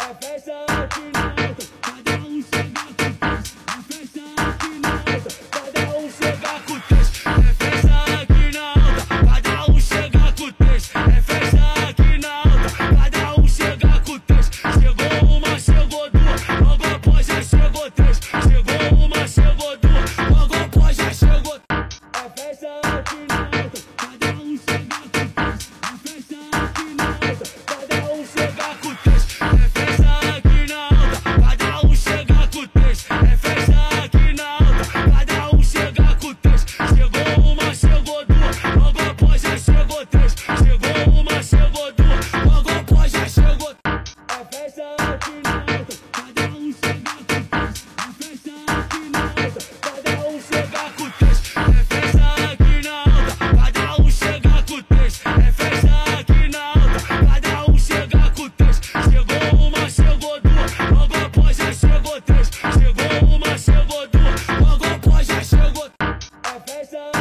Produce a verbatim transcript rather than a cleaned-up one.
É festa aqui na alta, cada um chega com texto. É festa aqui na alta, cada um chega com texto. É festa aqui na alta, cada um chega com texto. É festa aqui na alta, cada um chega com texto. Chegou uma, chegou duas, logo após já chegou três. Chegou uma, chegou duas, logo após já chegou. É festa aqui na alta, cada um chega com texto. É festa aqui na alta, cada um chega com texto. É festa aqui na alta, cada um chega com texto. É festa aqui na alta, cada um chega com texto. Chegou uma, chegou duas, logo após já chegou três. Chegou uma, chegou duas, logo após já chegou. É festa aqui na alta, cada um chega com texto. É festa aqui na alta, cada um chega com texto. É festa aqui na alta, cada um chega com texto. É festa aqui na alta, cada um chega com texto. Chegou uma, chegou duas, logo após já chegou três. Chegou uma, chegou duas, logo após já chegou. É festa